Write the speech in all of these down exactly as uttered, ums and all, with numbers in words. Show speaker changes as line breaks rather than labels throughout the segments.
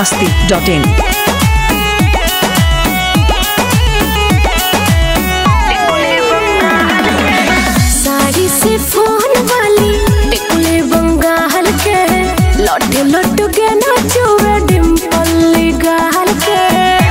masti dot in.
Sari से phone वाली टिकुले बंगाल के लट लट के नाचुए डिम्पल गाल के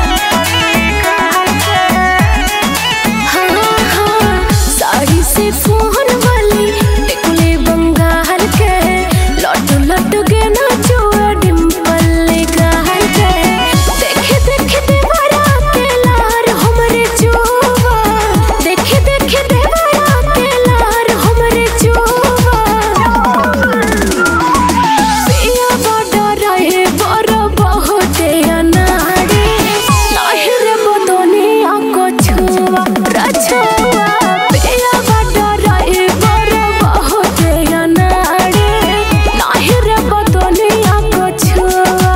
हाँ हाँ साड़ी से फोन वाली टिकुले बंगाल के लट लट के नाचुए डिम्पल गाल के देखे देखे देवरा के लार हमरे जुआ देखे देखे देवरा के लार हमरे जुआ पिया बड़ा रहे बड़ा बहुत अनाड़ी नाही रे बदनिया को छुआ रछुआ पिया बड़ा रहे बड़ा बहुत अनाड़ी नाही रे बदनिया को छुआ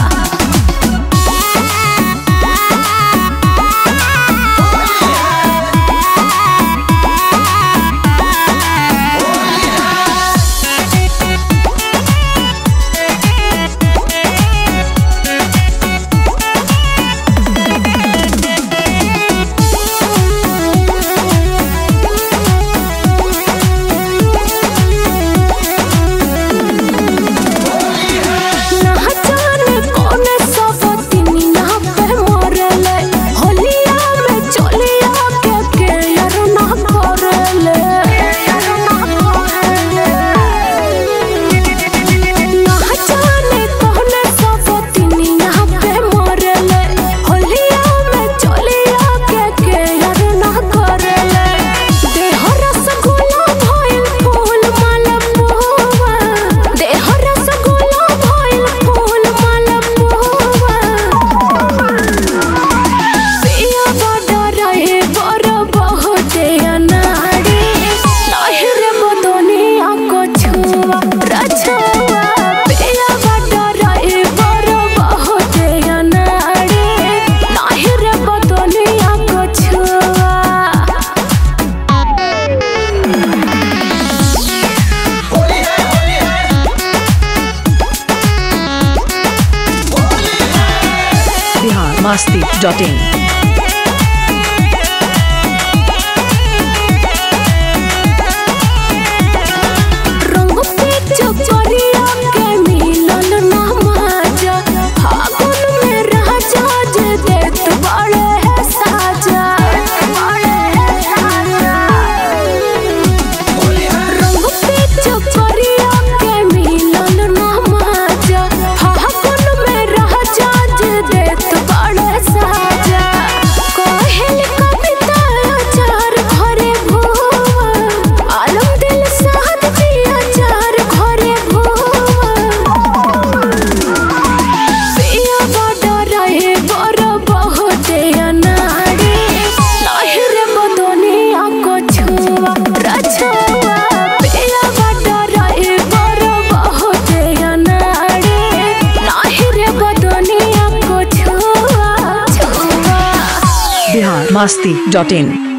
masti dot in. masti dot in.